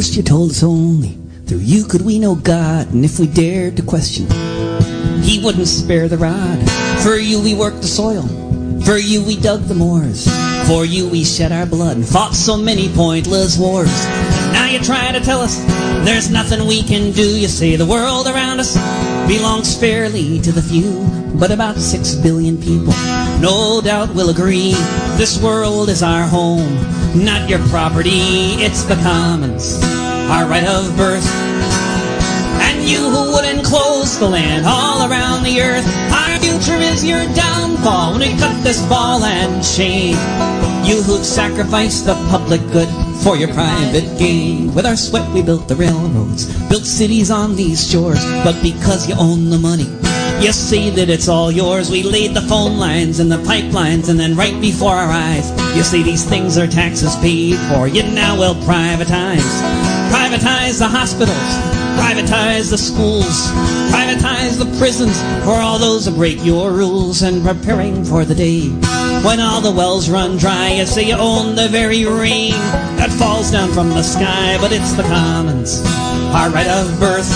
first you told us only through you could we know God, and if we dared to question, He wouldn't spare the rod. For you we worked the soil, for you we dug the moors, for you we shed our blood and fought so many pointless wars. Now you try to tell us there's nothing we can do. You say the world around us belongs fairly to the few, but about 6 billion people no doubt will agree this world is our home, not your property. It's the commons, our right of birth. And you who would enclose the land all around the earth, our future is your downfall when we cut this ball and chain. You who've sacrificed the public good for your private gain. With our sweat we built the railroads, built cities on these shores, but because you own the money, you say that it's all yours. We laid the phone lines and the pipelines, and then right before our eyes, you say these things are taxes paid for. You now will privatize. Privatize the hospitals, privatize the schools, privatize the prisons for all those who break your rules. And preparing for the day when all the wells run dry, you say you own the very rain that falls down from the sky. But it's the commons, our right of birth.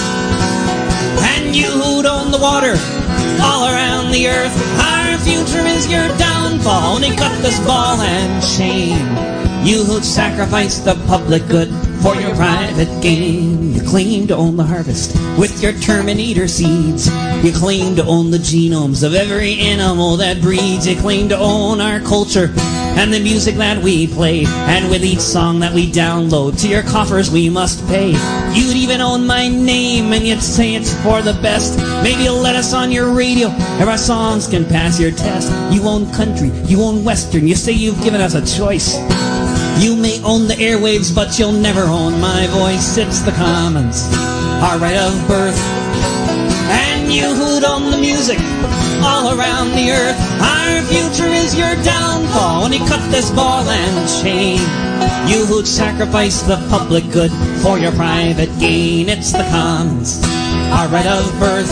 And you who'd own the water all around the earth, our future is your downfall when you cut this ball and chain. You who'd sacrifice the public good for your private gain. You claim to own the harvest with your Terminator seeds. You claim to own the genomes of every animal that breeds. You claim to own our culture and the music that we play, and with each song that we download to your coffers we must pay. You'd even own my name, and you'd say it's for the best. Maybe you'll let us on your radio if our songs can pass your test. You own country, you own western, you say you've given us a choice. You may own the airwaves, but you'll never own my voice. It's the commons, our right of birth. And you who'd own the music all around the earth, our future is your downfall when you cut this ball and chain. You who'd sacrifice the public good for your private gain. It's the commons, our right of birth.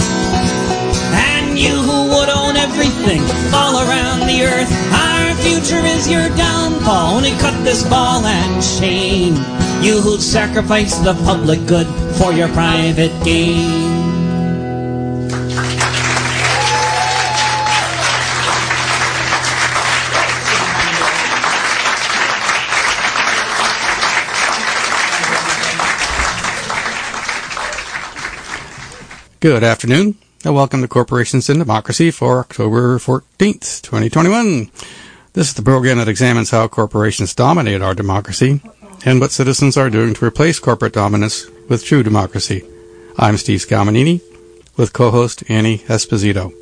And you who would own everything all around the earth, our future is your downfall when you cut this ball and chain. You who'd sacrifice the public good for your private gain. Good afternoon, and welcome to Corporations in Democracy for October 14th, 2021. This is the program that examines how corporations dominate our democracy and what citizens are doing to replace corporate dominance with true democracy. I'm Steve Scaminini with co-host Annie Esposito.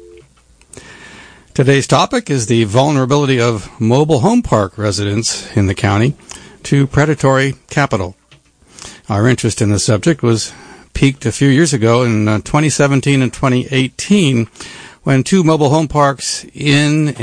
Today's topic is the vulnerability of mobile home park residents in the county to predatory capital. Our interest in the subject was peaked a few years ago in 2017 and 2018 when 2 mobile home parks one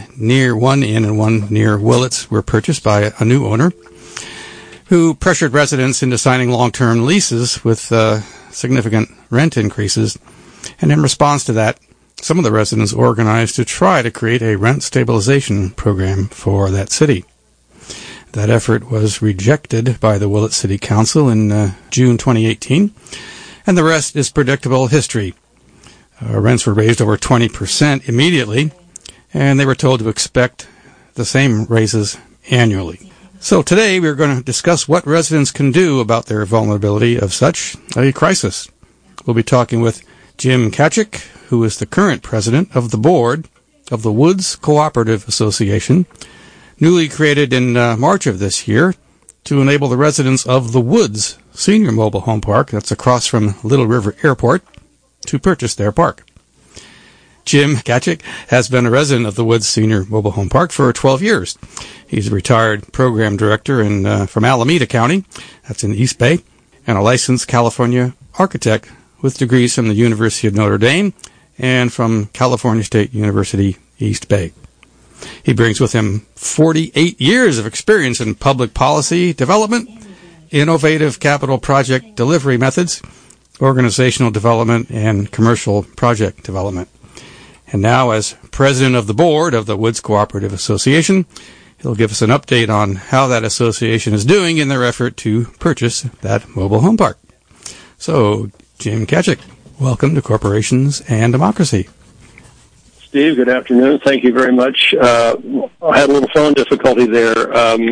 in one near Willits were purchased by a new owner who pressured residents into signing long-term leases with significant rent increases. And in response to that, some of the residents organized to try to create a rent stabilization program for that city. That effort was rejected by the Willits City Council in June 2018, and the rest is predictable history. Rents were raised over 20% immediately, and they were told to expect the same raises annually. So today we're going to discuss what residents can do about their vulnerability of such a crisis. We'll be talking with Jim Kachik, who is the current president of the board of the Woods Cooperative Association, newly created in March of this year to enable the residents of the Woods Senior Mobile Home Park, that's across from Little River Airport, to purchase their park. Jim Kachik has been a resident of the Woods Senior Mobile Home Park for 12 years. He's a retired program director from Alameda County, that's in the East Bay, and a licensed California architect with degrees from the University of Notre Dame and from California State University, East Bay. He brings with him 48 years of experience in public policy development, innovative capital project delivery methods, organizational development, and commercial project development. And now, as president of the board of the Woods Cooperative Association, He'll give us an update on how that association is doing in their effort to purchase that mobile home park. So, Jim Kachik, welcome to Corporations and Democracy. Steve, good afternoon. Thank you very much. I had a little phone difficulty there.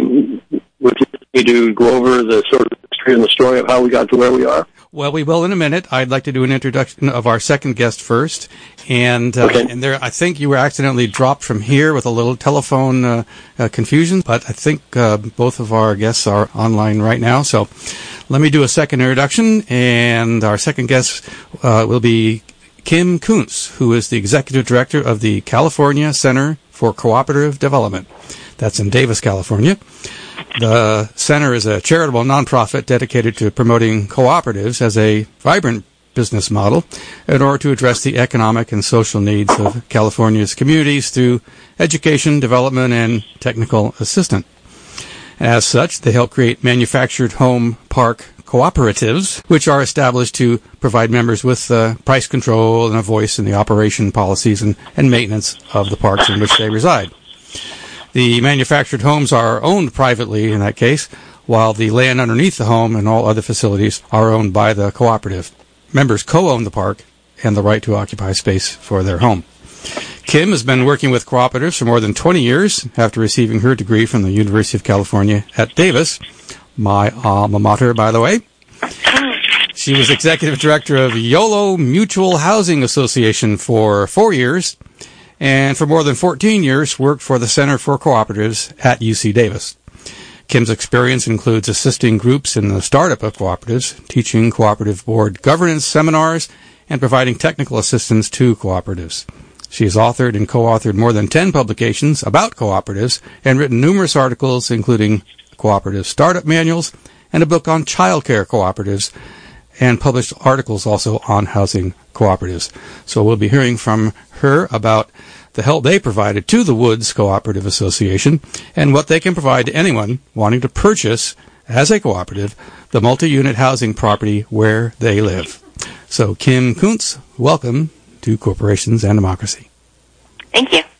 Would you like me to go over the sort of history and the story of how we got to where we are? Well, we will in a minute. I'd like to do an introduction of our second guest first. And there, I think you were accidentally dropped from here with a little telephone confusion, but I think both of our guests are online right now. So let me do a second introduction, and our second guest will be Kim Kuntz, who is the Executive Director of the California Center for Cooperative Development. That's in Davis, California. The center is a charitable nonprofit dedicated to promoting cooperatives as a vibrant business model in order to address the economic and social needs of California's communities through education, development, and technical assistance. As such, they help create manufactured home park cooperatives, which are established to provide members with price control and a voice in the operation policies and maintenance of the parks in which they reside. The manufactured homes are owned privately in that case, while the land underneath the home and all other facilities are owned by the cooperative. Members co-own the park and the right to occupy space for their home. Kim has been working with cooperatives for more than 20 years after receiving her degree from the University of California at Davis, my alma mater, by the way. She was executive director of YOLO Mutual Housing Association for 4 years, and for more than 14 years worked for the Center for Cooperatives at UC Davis. Kim's experience includes assisting groups in the startup of cooperatives, teaching cooperative board governance seminars, and providing technical assistance to cooperatives. She has authored and co-authored more than 10 publications about cooperatives and written numerous articles, including cooperative startup manuals and a book on childcare cooperatives, and published articles also on housing cooperatives. So we'll be hearing from her about the help they provided to the Woods Cooperative Association and what they can provide to anyone wanting to purchase, as a cooperative, the multi-unit housing property where they live. So, Kim Kuntz, welcome to Corporations and Democracy. Thank you.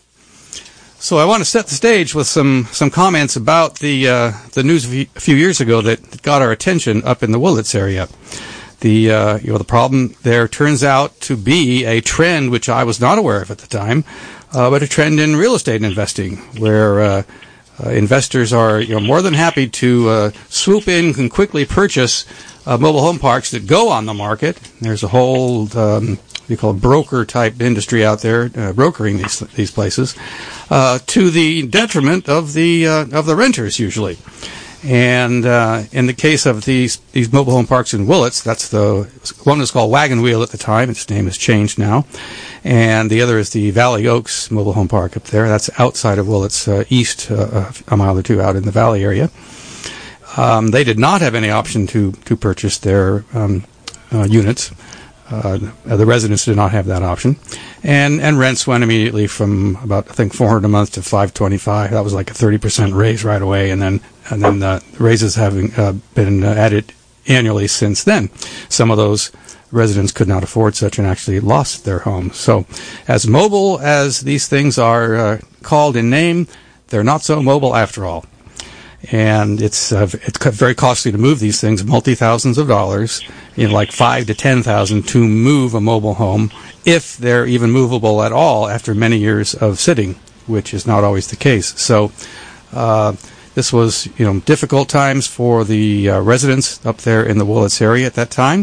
So I want to set the stage with some comments about the news a few years ago that got our attention up in the Willits area. The problem there turns out to be a trend which I was not aware of at the time, but a trend in real estate investing, where investors are more than happy to swoop in and quickly purchase mobile home parks that go on the market. There's a whole we call it broker type industry out there, brokering these places, to the detriment of the renters usually. And in the case of these mobile home parks in Willits, that's the one was called Wagon Wheel at the time. Its name has changed now. And the other is the Valley Oaks mobile home park up there. That's outside of Willits, east a mile or two out in the valley area. They did not have any option to purchase their units. The residents did not have that option, and rents went immediately from about, I think, $400 a month to $525. That was like a 30% raise right away, and then the raises having been added annually since then. Some of those residents could not afford such and actually lost their homes. So, as mobile as these things are called in name, they're not so mobile after all. And it's very costly to move these things, multi-thousands of dollars, like $5,000 to $10,000 to move a mobile home, if they're even movable at all after many years of sitting, which is not always the case. So this was difficult times for the residents up there in the Willits area at that time.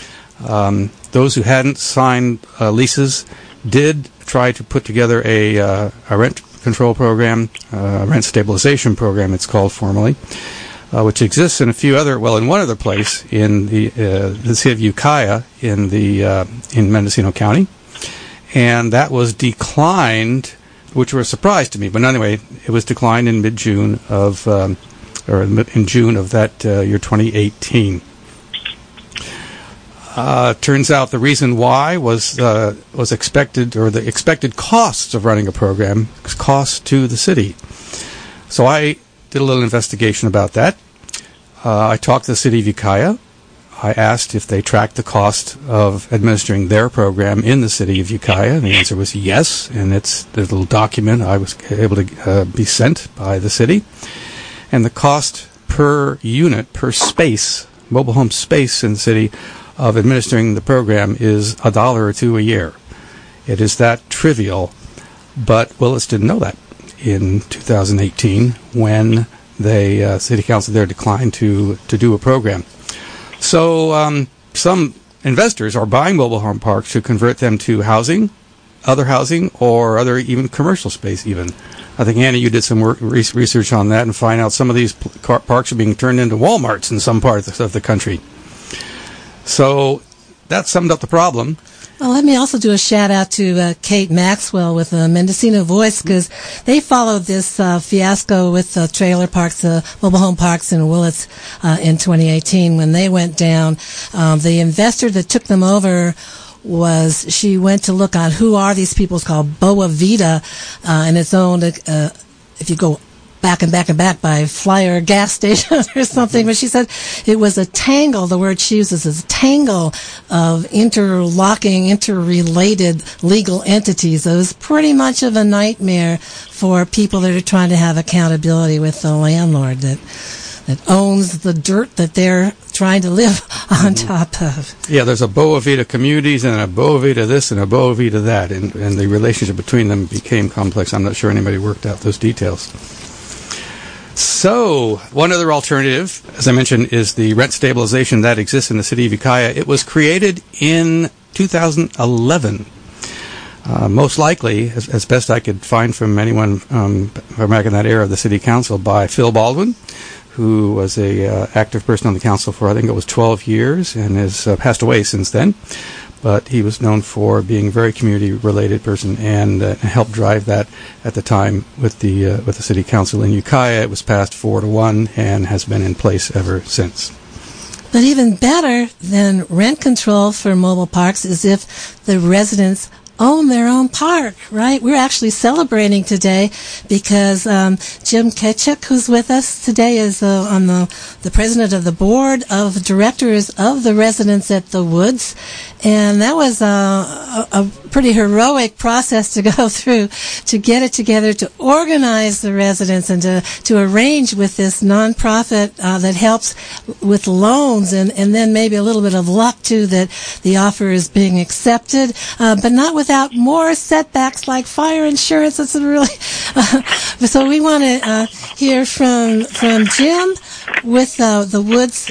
Those who hadn't signed leases did try to put together a rent control program, rent stabilization program it's called formally, which exists in in one other place in the city of Ukiah in Mendocino County, and that was declined, which was a surprise to me. But anyway, it was declined in mid-June in June of that year 2018. Turns out the reason why was expected, or the expected costs of running a program, costs to the city. So I did a little investigation about that. I talked to the city of Ukiah. I asked if they tracked the cost of administering their program in the city of Ukiah. The answer was yes, and it's the little document I was able to be sent by the city. And the cost per unit, per space, mobile home space in the city of administering the program is $1 or $2 a year. It is that trivial, but Willits didn't know that in 2018 when the city council there declined to do a program. So some investors are buying mobile home parks to convert them to housing, or other even commercial space even. I think, Annie, you did some research on that and find out some of these parks are being turned into Walmarts in some parts of the country. So that summed up the problem. Well, let me also do a shout-out to Kate Maxwell with Mendocino Voice, because they followed this fiasco with trailer parks, mobile home parks in Willits in 2018 when they went down. The investor that took them over she went to look on who are these people. It's called Boa Vida, and it's owned, if you go back and back by Flyer gas station or something, but she said it was a tangle. The word she uses is a tangle of interrelated legal entities. It was pretty much of a nightmare for people that are trying to have accountability with the landlord that owns the dirt that they're trying to live on top of. Yeah, there's a Boa Vida Communities and a Boa Vida this and a Boa Vida that, and the relationship between them became complex. I'm not sure anybody worked out those details. So, one other alternative, as I mentioned, is the rent stabilization that exists in the city of Ukiah. It was created in 2011. Most likely, as best I could find from anyone from back in that era of the city council, by Phil Baldwin, who was a active person on the council for, I think it was 12 years, and has passed away since then. But he was known for being a very community-related person and helped drive that at the time with the city council in Ukiah. It was passed 4-1 and has been in place ever since. But even better than rent control for mobile parks is if the residents own their own park, right? We're actually celebrating today because Jim Ketchuk, who's with us today, is on the president of the board of directors of the residents at the Woods, and that was a pretty heroic process to go through to get it together, to organize the residents and to arrange with this nonprofit that helps with loans and then maybe a little bit of luck too that the offer is being accepted, but not without more setbacks like fire insurance. That's really so we want to hear from Jim with the Woods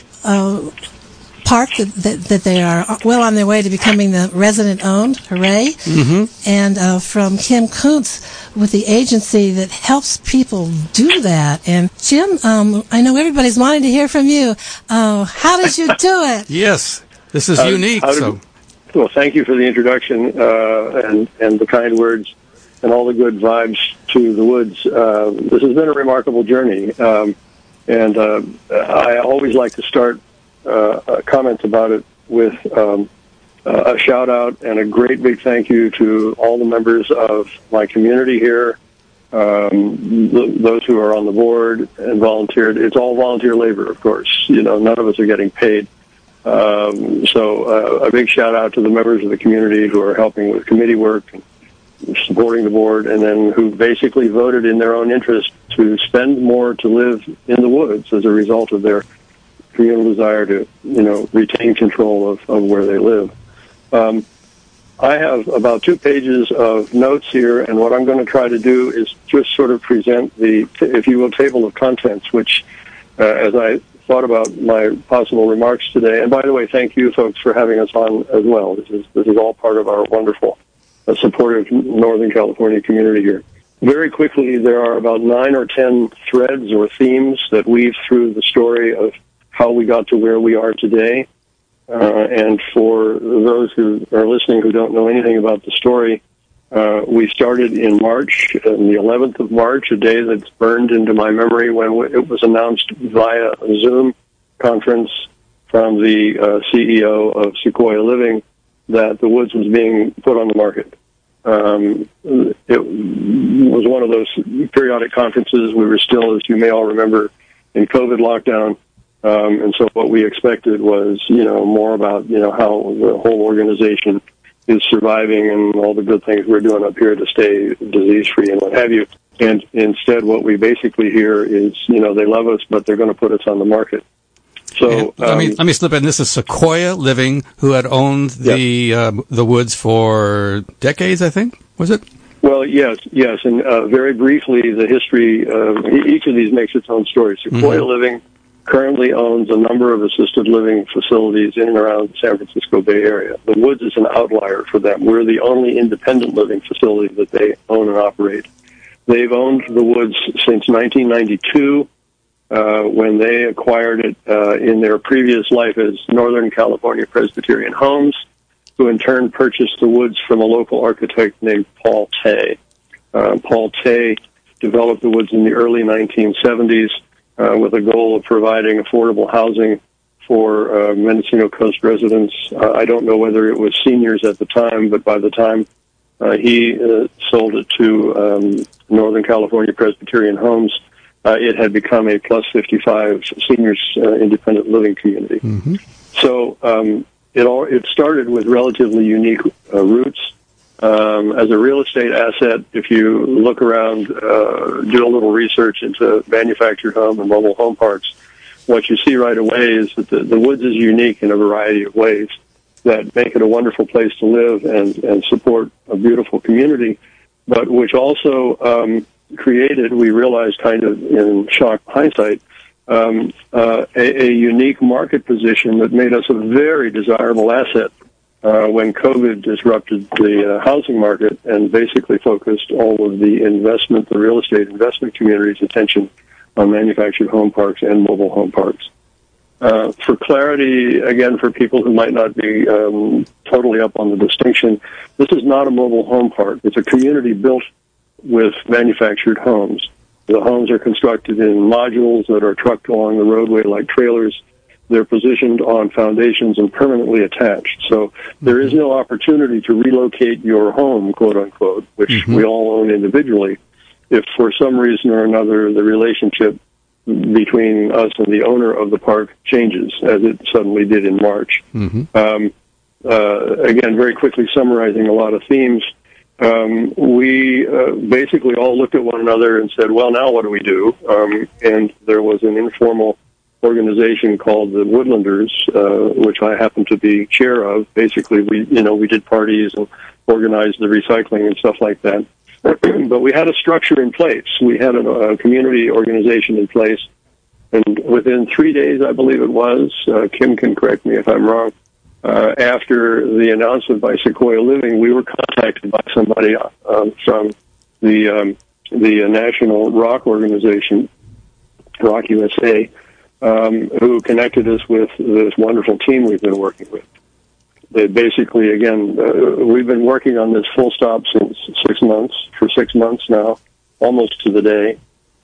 park that they are well on their way to becoming the resident-owned. Hooray! Mm-hmm. And from Kim Kuntz with the agency that helps people do that. And Jim, I know everybody's wanting to hear from you. How did you do it? Yes, this is unique. Well, thank you for the introduction and the kind words and all the good vibes to the Woods. This has been a remarkable journey, and I always like to start comments about it with a shout-out and a great big thank you to all the members of my community here, those who are on the board and volunteered. It's all volunteer labor, of course. You know, none of us are getting paid. So a big shout out to the members of the community who are helping with committee work and supporting the board, and then who basically voted in their own interest to spend more to live in the Woods as a result of their communal desire to, retain control of where they live. I have about 2 pages of notes here, and what I'm going to try to do is just sort of present the, if you will, table of contents, which, as I thought about my possible remarks today. And by the way, thank you folks for having us on as well. This is all part of our wonderful, supportive Northern California community here. Very quickly, there are about 9 or 10 threads or themes that weave through the story of how we got to where we are today. And for those who are listening who don't know anything about the story, we started in March, on the 11th of March, a day that's burned into my memory when it was announced via a Zoom conference from the CEO of Sequoia Living that the Woods was being put on the market. It was one of those periodic conferences. We were still, as you may all remember, in COVID lockdown. And so what we expected was, more about, how the whole organization is surviving and all the good things we're doing up here to stay disease-free and what have you. And instead what we basically hear is, they love us, but they're going to put us on the market. So let me slip in. This is Sequoia Living, who had owned the woods for decades, I think. Was it? Well, yes. And very briefly, the history, each of these makes its own story. Sequoia Living currently owns a number of assisted living facilities in and around the San Francisco Bay Area. The Woods is an outlier for them. We're the only independent living facility that they own and operate. They've owned the Woods since 1992, when they acquired it in their previous life as Northern California Presbyterian Homes, who in turn purchased the Woods from a local architect named Paul Tay. Paul Tay developed the Woods in the early 1970s with a goal of providing affordable housing for Mendocino Coast residents. I don't know whether it was seniors at the time, but by the time he sold it to Northern California Presbyterian Homes, it had become a plus 55 seniors independent living community. Mm-hmm. So it started with relatively unique roots. As a real estate asset, if you look around, do a little research into manufactured home and mobile home parks, what you see right away is that the Woods is unique in a variety of ways that make it a wonderful place to live and support a beautiful community, but which also created, we realized kind of in shocked hindsight, a unique market position that made us a very desirable asset when COVID disrupted the housing market and basically focused all of the real estate investment community's attention on manufactured home parks and mobile home parks. For clarity, again, for people who might not be totally up on the distinction, this is not a mobile home park. It's a community built with manufactured homes. The homes are constructed in modules that are trucked along the roadway like trailers. They're positioned on foundations and permanently attached. So there is no opportunity to relocate your home, quote unquote, which we all own individually, if for some reason or another the relationship between us and the owner of the park changes, as it suddenly did in March. Again, very quickly summarizing a lot of themes, we basically all looked at one another and said, well, now what do we do? And there was an informal organization called the Woodlanders, which I happen to be chair of. Basically, we did parties and organized the recycling and stuff like that. But we had a structure in place. We had a community organization in place. And within 3 days, I believe it was, Kim can correct me if I'm wrong, after the announcement by Sequoia Living, we were contacted by somebody from the National Rock Organization, Rock USA, who connected us with this wonderful team we've been working with. They basically, again, we've been working on this full stop since 6 months, for 6 months now, almost to the day.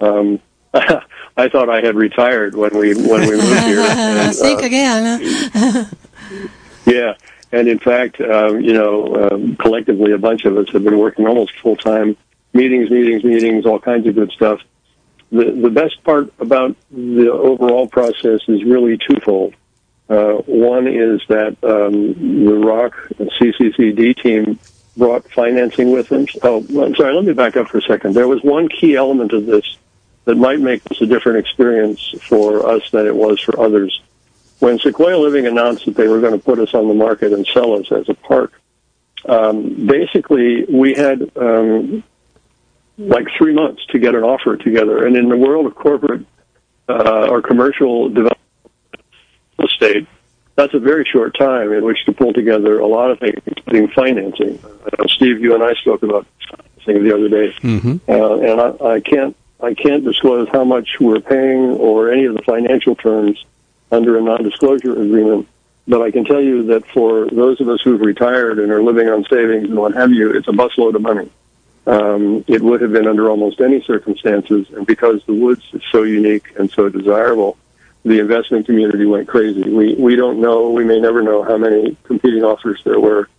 I thought I had retired when we moved here. And, think again. Yeah, and in fact, collectively, a bunch of us have been working almost full-time, meetings, all kinds of good stuff. The best part about the overall process is really twofold. One is that the ROC CCCD team brought financing with them. Oh, I'm sorry, let me back up for a second. There was one key element of this that might make this a different experience for us than it was for others. When Sequoia Living announced that they were going to put us on the market and sell us as a park, basically we had like 3 months to get an offer together. And in the world of corporate or commercial development estate, that's a very short time in which to pull together a lot of things, including financing. Steve, you and I spoke about financing the other day, and I can't disclose how much we're paying or any of the financial terms under a non-disclosure agreement, but I can tell you that for those of us who've retired and are living on savings and what have you, it's a busload of money. It would have been under almost any circumstances, and because the Woods is so unique and so desirable, the investment community went crazy. We don't know, we may never know how many competing offers there were.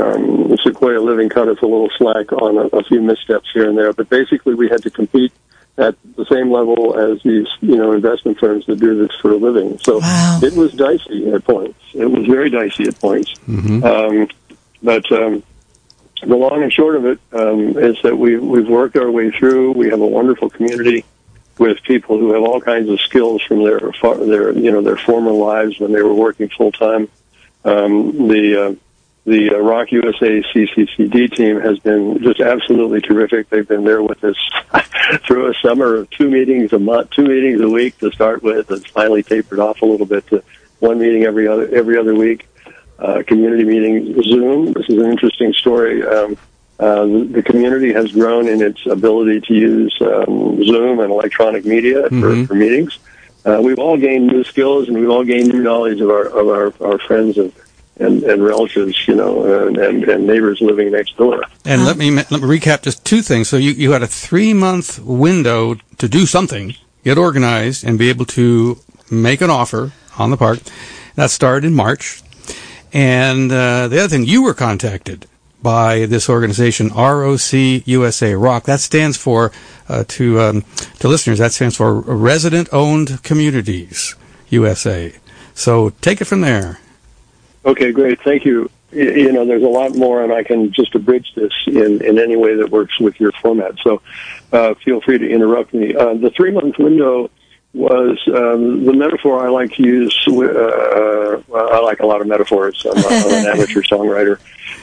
Sequoia Living cut us a little slack on a few missteps here and there, but basically we had to compete at the same level as these, investment firms that do this for a living. So It was dicey at points. It was very dicey at points. But the long and short of it is that we've worked our way through. We have a wonderful community with people who have all kinds of skills from their former lives when they were working full time. The Rock USA CCCD team has been just absolutely terrific. They've been there with us through a summer of 2 meetings a month, 2 meetings a week to start with, and finally tapered off a little bit to 1 meeting every other week. Community meeting, Zoom. This is an interesting story. The community has grown in its ability to use Zoom and electronic media for meetings. We've all gained new skills, and we've all gained new knowledge of our friends and relatives, and neighbors living next door. And let me recap just 2 things. So you had a 3-month window to do something, get organized, and be able to make an offer on the park. That started in March. And the other thing, you were contacted by this organization, ROC USA, ROC. That stands for, to listeners, that stands for Resident-Owned Communities USA. So take it from there. Okay, great. Thank you. There's a lot more, and I can just abridge this in any way that works with your format. So feel free to interrupt me. The 3-month window was the metaphor I like to use. I like a lot of metaphors. I'm an amateur songwriter.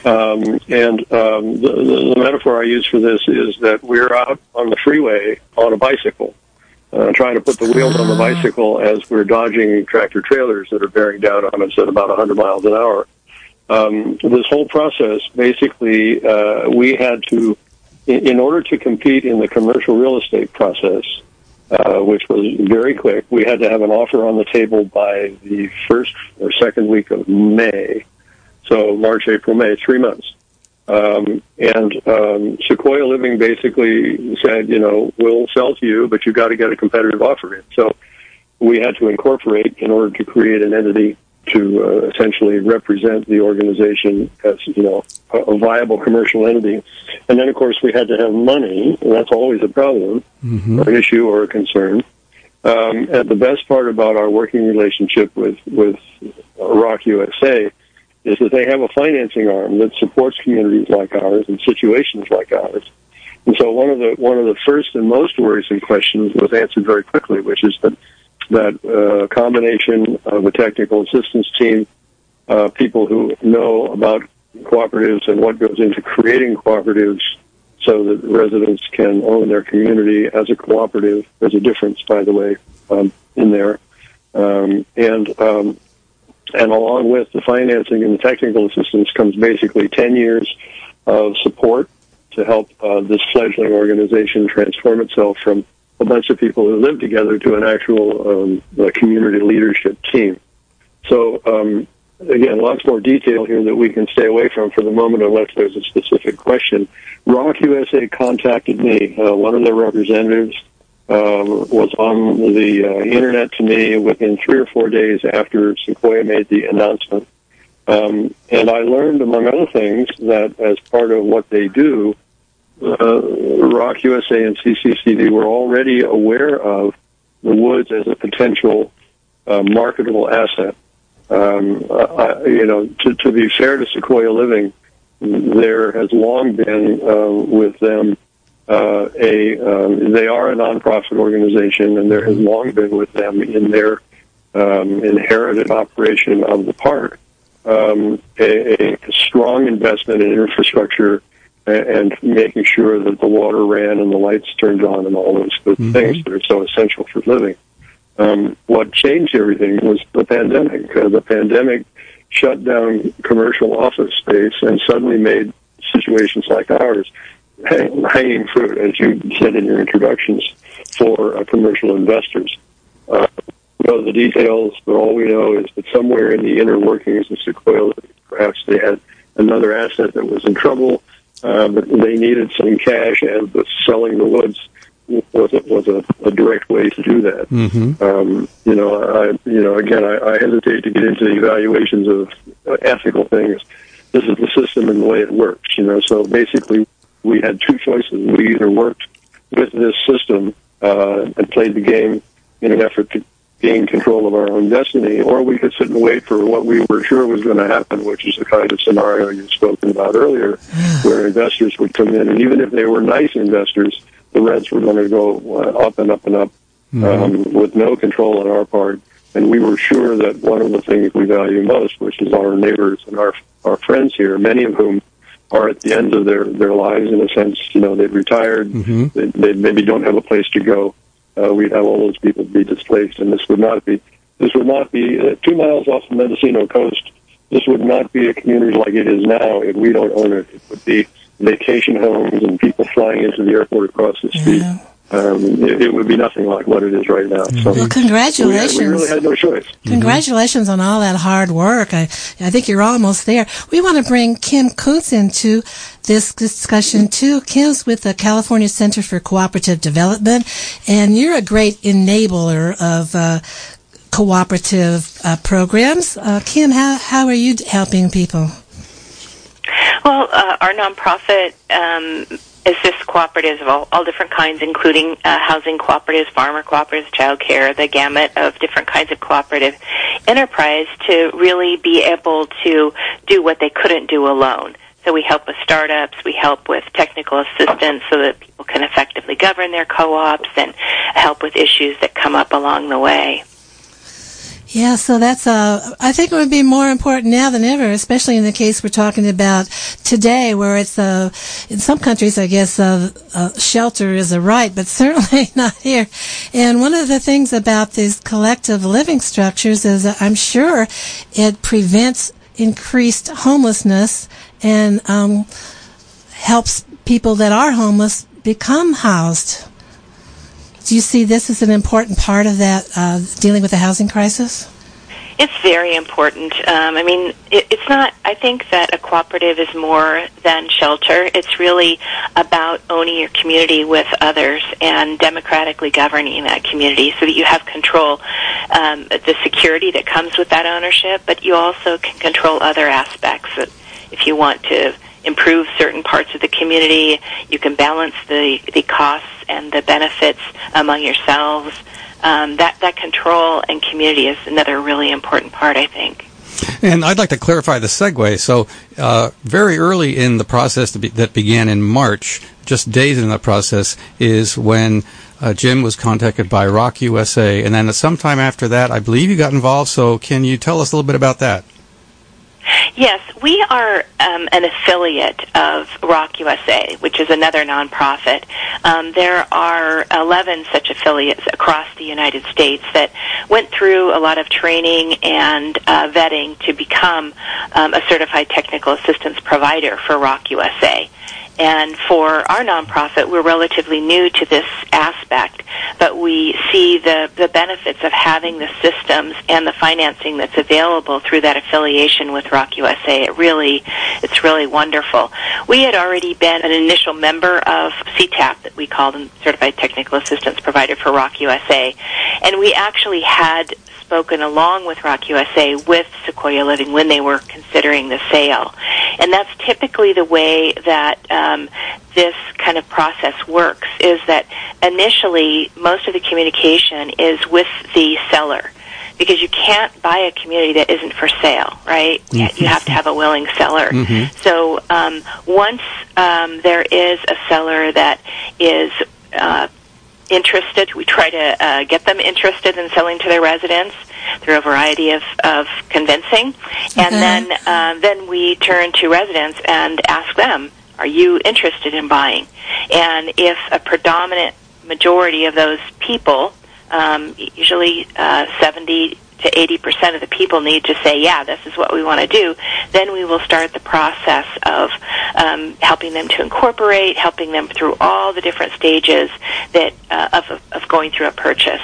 The metaphor I use for this is that we're out on the freeway on a bicycle, trying to put the wheels on the bicycle as we're dodging tractor trailers that are bearing down on us at about 100 miles an hour. This whole process, basically, we had to, in order to compete in the commercial real estate process, which was very quick, we had to have an offer on the table by the 1st or 2nd week of May. So March, April, May, 3 months. Sequoia Living basically said, we'll sell to you, but you've got to get a competitive offer in. So we had to incorporate in order to create an entity to essentially represent the organization as, a viable commercial entity. And then, of course, we had to have money, and that's always a problem, or an issue or a concern. And the best part about our working relationship with Rock USA is that they have a financing arm that supports communities like ours and situations like ours. And so one of the first and most worrisome questions was answered very quickly, which is that combination of a technical assistance team, people who know about cooperatives and what goes into creating cooperatives so that residents can own their community as a cooperative. There's a difference, by the way, in there. And along with the financing and the technical assistance comes basically 10 years of support to help this fledgling organization transform itself from a bunch of people who live together to an actual community leadership team. So, again, lots more detail here that we can stay away from for the moment unless there's a specific question. Rock USA contacted me. One of their representatives was on the internet to me within 3 or 4 days after Sequoia made the announcement. And I learned, among other things, that as part of what they do, Rock USA and CCCD were already aware of the woods as a potential marketable asset. To be fair to Sequoia Living, there has long been with them they are a nonprofit organization, and there has long been with them in their inherited operation of the park a strong investment in infrastructure and making sure that the water ran and the lights turned on and all those good things that are so essential for living. What changed everything was the pandemic. The pandemic shut down commercial office space and suddenly made situations like ours hanging fruit, as you said in your introductions, for commercial investors. We know the details, but all we know is that somewhere in the inner workings of Sequoia, perhaps they had another asset that was in trouble, but they needed some cash, and selling the woods was a direct way to do that. Again, I hesitate to get into the evaluations of ethical things. This is the system and the way it works. So basically, we had 2 choices. We either worked with this system and played the game in an effort to gain control of our own destiny, or we could sit and wait for what we were sure was going to happen, which is the kind of scenario you've spoken about earlier, where investors would come in, and even if they were nice investors, the rents were going to go up and up and up with no control on our part. And we were sure that one of the things we value most, which is our neighbors and our friends here, many of whom are at the end of their lives in a sense, they've retired, they maybe don't have a place to go. We'd have all those people be displaced, and this would not be 2 miles off the Mendocino coast. This would not be a community like it is now if we don't own it. It would be vacation homes and people flying into the airport across the street. Yeah. It would be nothing like what it is right now. So well, congratulations. We really had no choice. Congratulations on all that hard work. I think you're almost there. We want to bring Kim Koontz into this discussion too. Kim's with the California Center for Cooperative Development, and you're a great enabler of cooperative programs. Kim, how are you helping people? Well, our nonprofit assists cooperatives of all different kinds, including housing cooperatives, farmer cooperatives, child care, the gamut of different kinds of cooperative enterprise to really be able to do what they couldn't do alone. So we help with startups, we help with technical assistance so that people can effectively govern their co-ops and help with issues that come up along the way. Yeah, so that's, I think it would be more important now than ever, especially in the case we're talking about today, where it's, in some countries, I guess, shelter is a right, but certainly not here. And one of the things about these collective living structures is that I'm sure it prevents increased homelessness and, helps people that are homeless become housed. Do you see this as an important part of that, dealing with the housing crisis? It's very important. It's not, I think that a cooperative is more than shelter. It's really about owning your community with others and democratically governing that community so that you have control, the security that comes with that ownership, but you also can control other aspects. If you want to improve certain parts of the community, you can balance the costs and the benefits among yourselves. That control and community is another really important part, I think. And I'd like to clarify the segue. So very early in the process that began in March, just days in the process, is when Jim was contacted by Rock USA. And then sometime after that, I believe you got involved. So can you tell us a little bit about that? Yes, we are an affiliate of Rock USA, which is another nonprofit. There are 11 such affiliates across the United States that went through a lot of training and vetting to become a certified technical assistance provider for Rock USA. And for our nonprofit, we're relatively new to this aspect, but we see the benefits of having the systems and the financing that's available through that affiliation with Rock USA. It's really wonderful. We had already been an initial member of CTAP, that we call them Certified Technical Assistance Provider for Rock USA, and we actually had spoken along with Rock USA with Sequoia Living when they were considering the sale. And that's typically the way that this kind of process works, is that initially most of the communication is with the seller, because you can't buy a community that isn't for sale, right? You have to have a willing seller. So once there is a seller that is interested, we try to get them interested in selling to their residents through a variety of convincing, and then we turn to residents and ask them, are you interested in buying? And if a predominant majority of those people, usually 70 to 80% of the people need to say, yeah, this is what we want to do, then we will start the process of helping them to incorporate, helping them through all the different stages that of going through a purchase.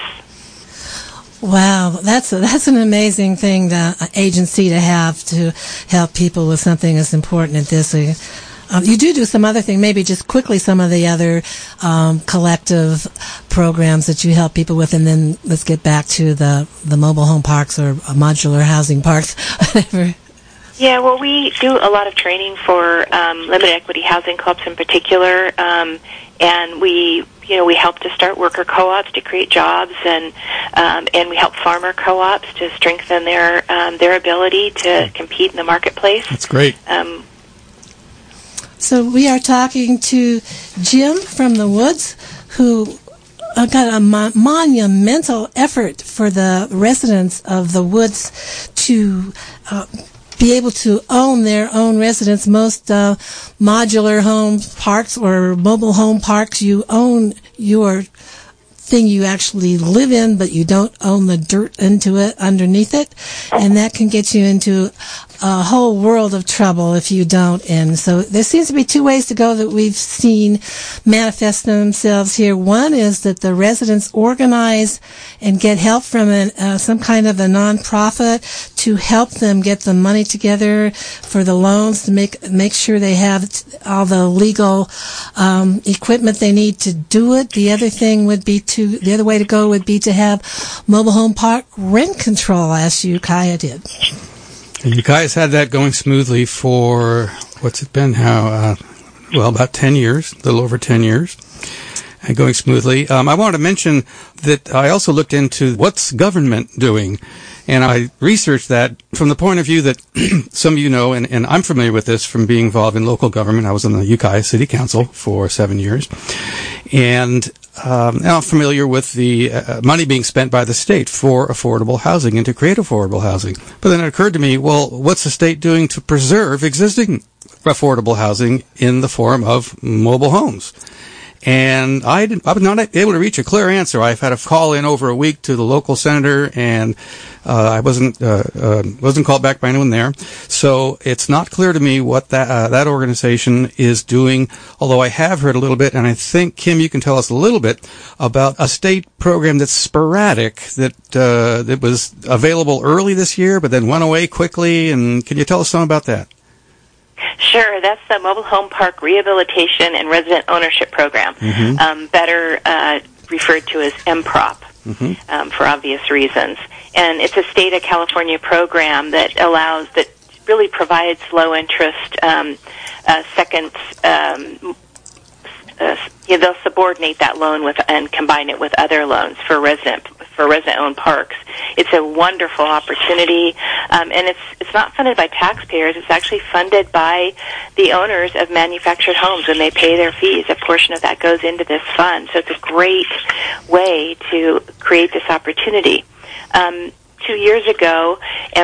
Wow, that's an amazing thing, agency to have to help people with something as important as this. You do some other thing, maybe just quickly some of the other collective programs that you help people with, and then let's get back to the mobile home parks or modular housing parks, whatever. Yeah, well, we do a lot of training for limited equity housing clubs in particular, and we we help to start worker co-ops to create jobs, and we help farmer co-ops to strengthen their ability to compete in the marketplace. That's great. So we are talking to Jim from the Woods, who got a monumental effort for the residents of the Woods to be able to own their own residence. Most modular home parks or mobile home parks, you own your thing you actually live in, but you don't own the dirt into it, underneath it, and that can get you into a whole world of trouble if you don't. And so there seems to be two ways to go that we've seen manifest themselves here. One is that the residents organize and get help from some kind of a nonprofit to help them get the money together for the loans, to make sure they have all the legal equipment they need to do it. The other way to go would be to have mobile home park rent control, as Ukiah did. And Ukiah's had that going smoothly for, what's it been now? About 10 years, a little over 10 years, and going smoothly. I wanted to mention that I also looked into what's government doing, and I researched that from the point of view that some of you know, and I'm familiar with this from being involved in local government. I was on the Ukiah City Council for 7 years, and now I'm familiar with the money being spent by the state for affordable housing and to create affordable housing. But then it occurred to me, well, what's the state doing to preserve existing affordable housing in the form of mobile homes? And I was not able to reach a clear answer. I've had a call in over a week to the local senator, and I wasn't called back by anyone there. So it's not clear to me what that organization is doing, although I have heard a little bit, and I think, Kim, you can tell us a little bit about a state program that's sporadic, that was available early this year, but then went away quickly. And can you tell us something about that? Sure, that's the Mobile Home Park Rehabilitation and Resident Ownership Program, better referred to as MPROP, for obvious reasons. And it's a state of California program that really provides low interest they'll subordinate that loan and combine it with other loans for resident-owned parks. It's a wonderful opportunity, and it's not funded by taxpayers. It's actually funded by the owners of manufactured homes. When they pay their fees, a portion of that goes into this fund. So it's a great way to create this opportunity. 2 years ago,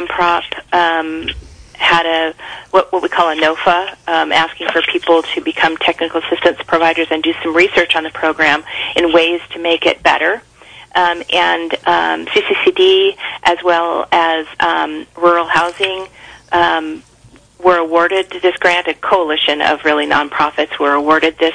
MPROP had what we call a NOFA, asking for people to become technical assistance providers and do some research on the program in ways to make it better. And CCCD, as well as Rural Housing, were awarded this grant. A coalition of really nonprofits were awarded this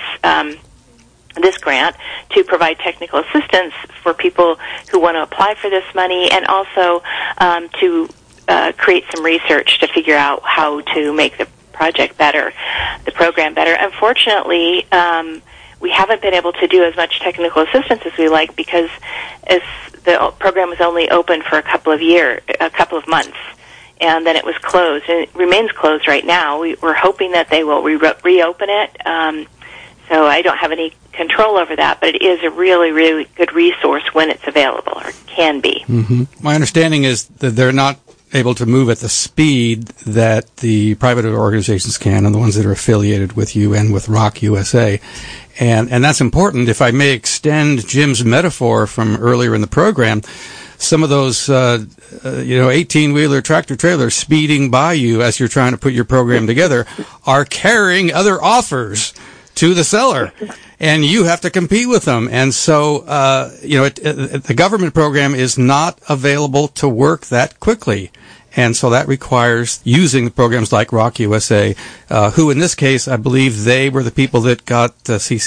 grant to provide technical assistance for people who want to apply for this money, and also to create some research to figure out how to make the project better, the program better. Unfortunately, we haven't been able to do as much technical assistance as we like, because the program was only open for a couple of months, and then it was closed, and it remains closed right now. We're hoping that they will reopen it. So I don't have any control over that, but it is a really, really good resource when it's available, or can be. My understanding is that they're not able to move at the speed that the private organizations can, and the ones that are affiliated with you and with Rock USA. And that's important. If I may extend Jim's metaphor from earlier in the program, some of those 18-wheeler tractor trailers speeding by you as you're trying to put your program together are carrying other offers to the seller, and you have to compete with them. And so, the government program is not available to work that quickly. And so that requires using the programs like Rock USA, who in this case, I believe they were the people that got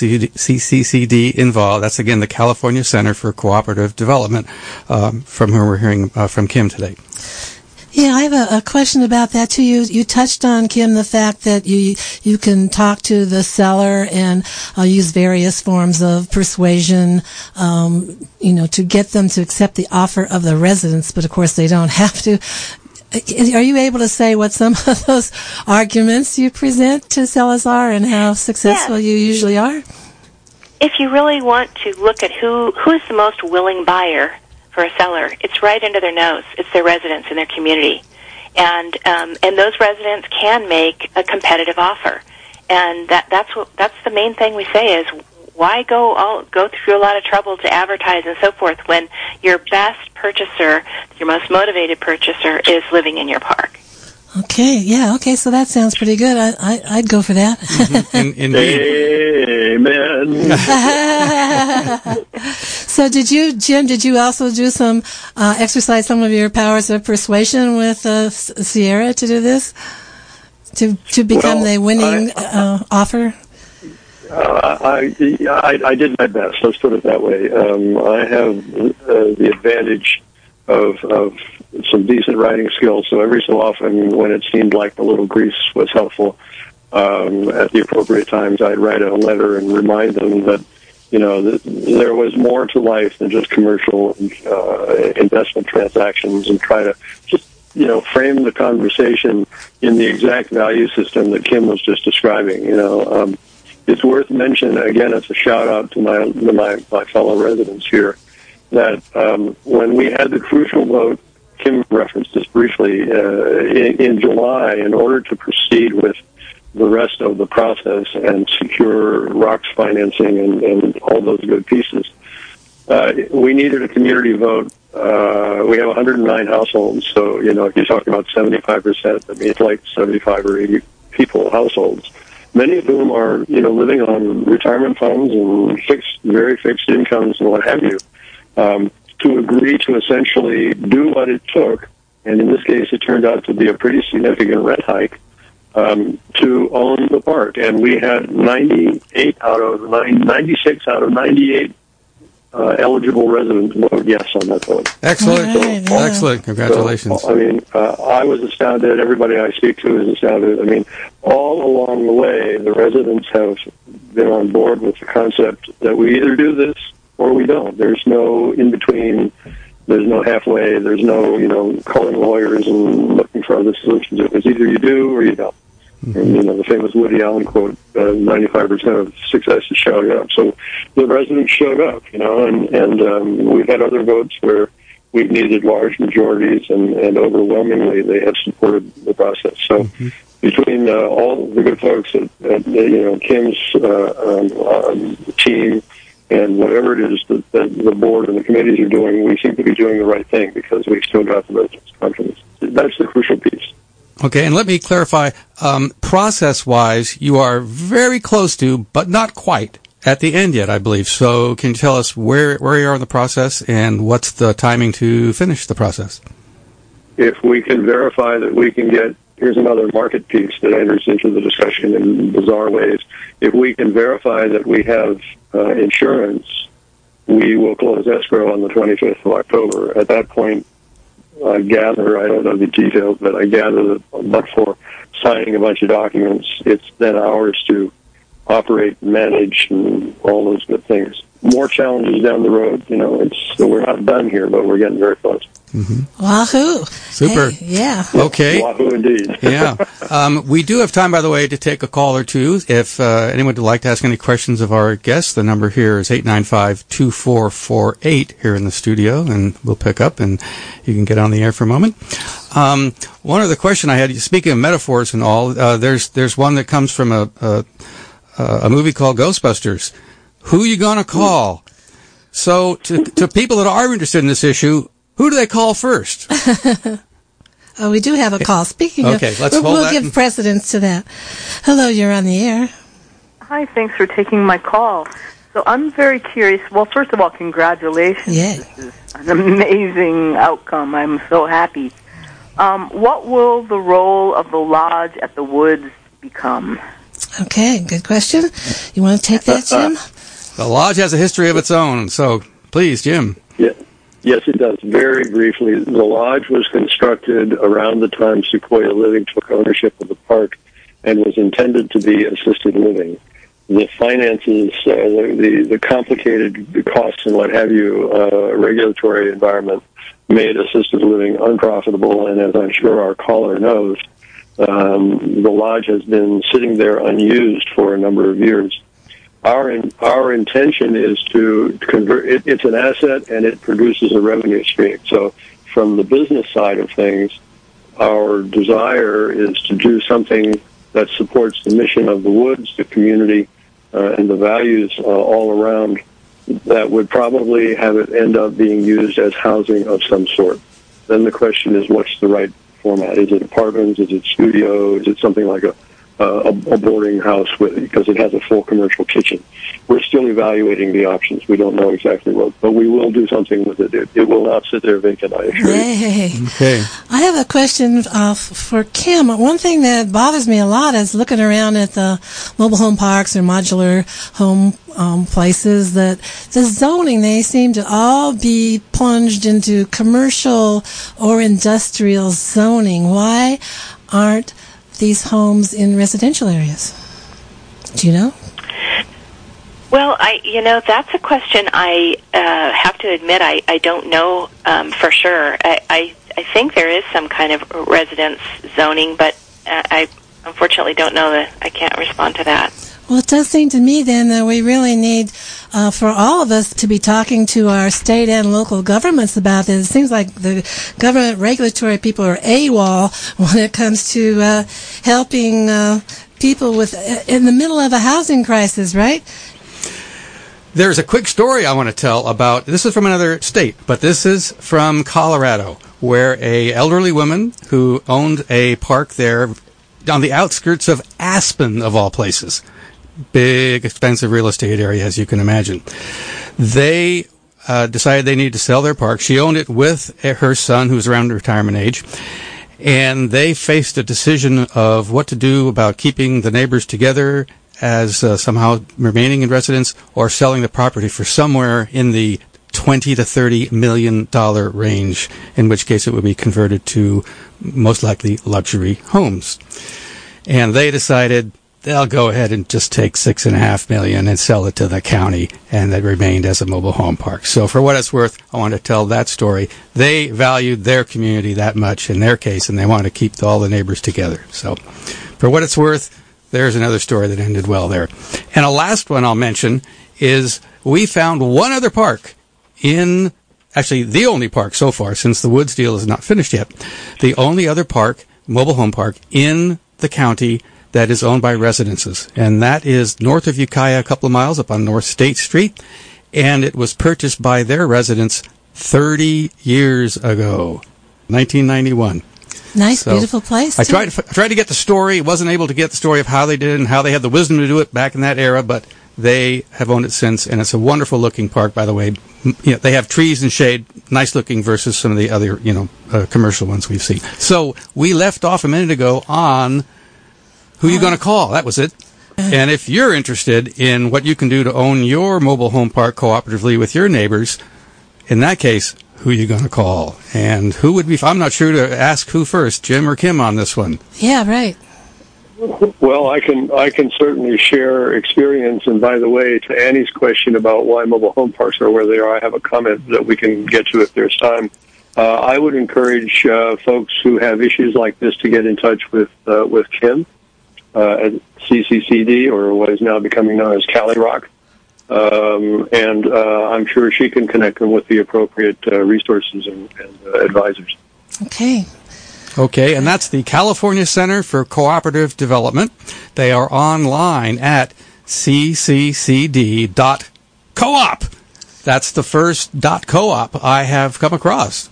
CCCD involved. That's, again, the California Center for Cooperative Development, from whom we're hearing from Kim today. Yeah, I have a question about that too. You touched on, Kim, the fact that you can talk to the seller and use various forms of persuasion, to get them to accept the offer of the residents, but of course they don't have to. Are you able to say what some of those arguments you present to sellers are and how successful you usually are? if you really want to look at who's the most willing buyer for a seller, it's right under their nose. It's their residents in their community. And those residents can make a competitive offer. And that's the main thing we say is, why go through a lot of trouble to advertise and so forth when your best purchaser, your most motivated purchaser, is living in your park? Okay, yeah, okay, so that sounds pretty good. I'd go for that. Amen. So Jim, did you also do exercise some of your powers of persuasion with Sierra to do this? To become the winning offer? I did my best. Let's put it that way. I have the advantage of some decent writing skills. So every so often, when it seemed like a little grease was helpful, at the appropriate times, I'd write a letter and remind them that there was more to life than just commercial investment transactions, and try to just frame the conversation in the exact value system that Kim was just describing. It's worth mentioning, again, it's a shout-out to my fellow residents here, that when we had the crucial vote, Kim referenced this briefly, in July, in order to proceed with the rest of the process and secure ROC's financing and all those good pieces, we needed a community vote. We have 109 households, so, if you talk about 75%, that means like 75 or 80 households, many of whom are, living on retirement funds and very fixed incomes and what have you, to agree to essentially do what it took, and in this case it turned out to be a pretty significant rent hike, to own the park. And we had 96 out of 98 eligible residents vote yes on that vote. Excellent. Right, yeah. Excellent. Congratulations. So, I was astounded. Everybody I speak to is astounded. All along the way, the residents have been on board with the concept that we either do this or we don't. There's no in between. There's no halfway. There's no, calling lawyers and looking for other solutions. It was either you do or you don't. And, the famous Woody Allen quote, 95% of success is showing up. So the residents showed up, and we've had other votes where we've needed large majorities, and overwhelmingly they have supported the process. So between all the good folks at Kim's team and whatever it is that the board and the committees are doing, we seem to be doing the right thing because we've still got the residents' confidence. That's the crucial piece. Okay, and let me clarify, process-wise, you are very close to, but not quite, at the end yet, I believe. So can you tell us where you are in the process and what's the timing to finish the process? If we can verify that we can get, here's another market piece that enters into the discussion in bizarre ways. If we can verify that we have insurance, we will close escrow on the 25th of October. At that point, I gather, I don't know the details, but I gather that but for signing a bunch of documents, it's then ours to operate, manage, and all those good things. More challenges down the road. We're not done here, but we're getting very close. Wahoo! Super. Hey, yeah. Okay. Wahoo indeed. Yeah. We do have time, by the way, to take a call or two. If anyone would like to ask any questions of our guests, the number here is 895-2448 here in the studio, and we'll pick up, and you can get on the air for a moment. One other question I had, speaking of metaphors and all, there's one that comes from a movie called Ghostbusters. Who you gonna call? So to people that are interested in this issue, who do they call first? Oh, we do have a call. Speaking okay, of, let's hold we'll that give precedence to that. Hello, you're on the air. Hi, thanks for taking my call. So I'm very curious. Well, first of all, congratulations. Yeah. This is an amazing outcome. I'm so happy. What will the role of the lodge at the Woods become? Okay, good question. You want to take that, Jim? The lodge has a history of its own, so please, Jim. Yeah. Yes, it does. Very briefly, the lodge was constructed around the time Sequoia Living took ownership of the park and was intended to be assisted living. The finances, the complicated costs and what have you, regulatory environment made assisted living unprofitable, and as I'm sure our caller knows, the lodge has been sitting there unused for a number of years. our intention is to convert it. It's an asset and it produces a revenue stream. So from the business side of things, our desire is to do something that supports the mission of the woods, the community, and the values all around, that would probably have it end up being used as housing of some sort. Then the question is, what's the right format? Is it apartments? Is it studio? Is it something like a boarding house because it has a full commercial kitchen? We're still evaluating the options. We don't know exactly what, but we will do something with it. It will not sit there vacant, I assure you. Okay. I have a question for Kim. One thing that bothers me a lot is looking around at the mobile home parks or modular home places, that the zoning, they seem to all be plunged into commercial or industrial zoning. Why aren't these homes in residential areas? Do you know? Well, that's a question I have to admit I don't know for sure. I think there is some kind of residence zoning, but I unfortunately don't know that. I can't respond to that. Well, it does seem to me then that we really need for all of us to be talking to our state and local governments about this. It seems like the government regulatory people are AWOL when it comes to helping people in the middle of a housing crisis, right? There's a quick story I want to tell about. This is from another state, but this is from Colorado, where a elderly woman who owned a park there on the outskirts of Aspen, of all places. Big, expensive real estate area, as you can imagine. They decided they needed to sell their park. She owned it with her son, who's around retirement age, and they faced a decision of what to do about keeping the neighbors together as somehow remaining in residence, or selling the property for somewhere in the $20 to $30 million range, in which case it would be converted to most likely luxury homes. And they decided they'll go ahead and just take $6.5 million and sell it to the county, and that remained as a mobile home park. So for what it's worth, I want to tell that story. They valued their community that much in their case, and they wanted to keep all the neighbors together. So for what it's worth, there's another story that ended well there. And a last one I'll mention is we found one other park actually the only park so far, since the Woods deal is not finished yet, the only other park, mobile home park, in the county that is owned by residences. And that is north of Ukiah, a couple of miles up on North State Street. And it was purchased by their residents 30 years ago, 1991. Nice, so beautiful place. I tried to get the story. Wasn't able to get the story of how they did it and how they had the wisdom to do it back in that era, but they have owned it since, and it's a wonderful looking park, by the way. They have trees and shade, nice looking versus some of the other, commercial ones we've seen. So we left off a minute ago on who you going to call. That was it. And if you're interested in what you can do to own your mobile home park cooperatively with your neighbors, in that case, who are you going to call? And who would be... I'm not sure to ask who first, Jim or Kim, on this one. Yeah, right. Well, I can certainly share experience. And by the way, to Annie's question about why mobile home parks are where they are, I have a comment that we can get to if there's time. I would encourage folks who have issues like this to get in touch with Kim at CCCD, or what is now becoming known as Cali Rock. And I'm sure she can connect them with the appropriate resources and advisors. Okay, and that's the California Center for Cooperative Development. They are online at cccd.coop. That's the first .coop I have come across.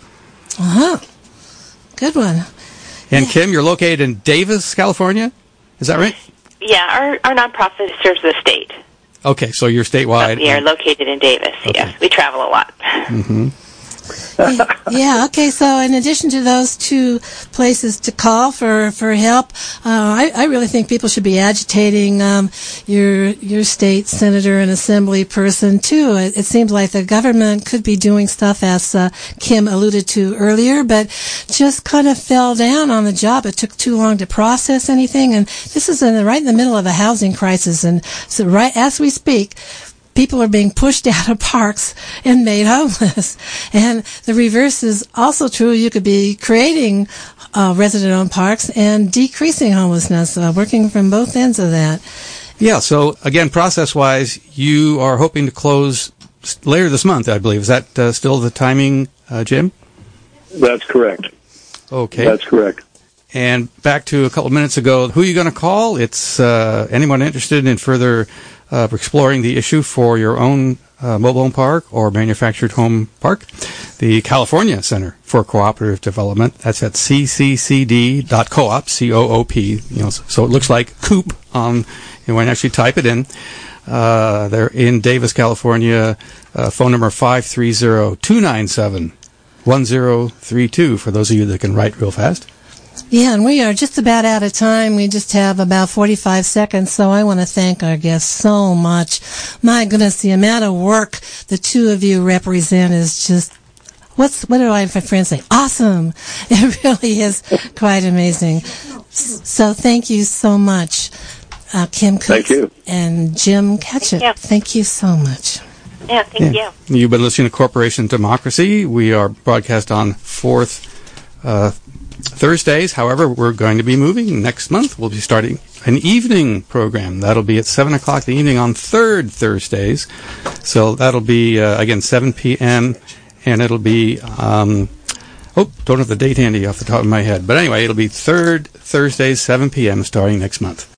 Good one. And Kim, you're located in Davis, California? Is that right? Yeah, our nonprofit serves the state. Okay, so you're statewide. We are located in Davis, okay. Yes. We travel a lot. Mm-hmm. Yeah, okay, so in addition to those two places to call for help, I really think people should be agitating your state senator and assembly person, too. It seems like the government could be doing stuff, as Kim alluded to earlier, but just kind of fell down on the job. It took too long to process anything, and this is right in the middle of a housing crisis, and so right as we speak, people are being pushed out of parks and made homeless. And the reverse is also true. You could be creating resident-owned parks and decreasing homelessness, working from both ends of that. Yeah, so again, process-wise, you are hoping to close later this month, I believe. Is that still the timing, Jim? That's correct. Okay. That's correct. And back to a couple of minutes ago, who are you going to call? It's anyone interested in further exploring the issue for your own mobile home park or manufactured home park. The California Center for Cooperative Development. That's at cccd.coop, C-O-O-P. So it looks like coop when you actually type it in. They're in Davis, California. Phone number 530-297-1032 for those of you that can write real fast. Yeah, and we are just about out of time. We just have about 45 seconds, so I want to thank our guests so much. My goodness, the amount of work the two of you represent is just, what do my friends say? Awesome! It really is quite amazing. So thank you so much, Kim Cooks and Jim Ketchett. Yeah. Thank you so much. Yeah, thank you. You've been listening to Corporation Democracy. We are broadcast on fourth Thursdays. However, we're going to be moving next month. We'll be starting an evening program. That'll be at 7 o'clock in the evening on third Thursdays. So that'll be, again, 7 p.m., and it'll be, don't have the date handy off the top of my head. But anyway, it'll be third Thursdays, 7 p.m., starting next month.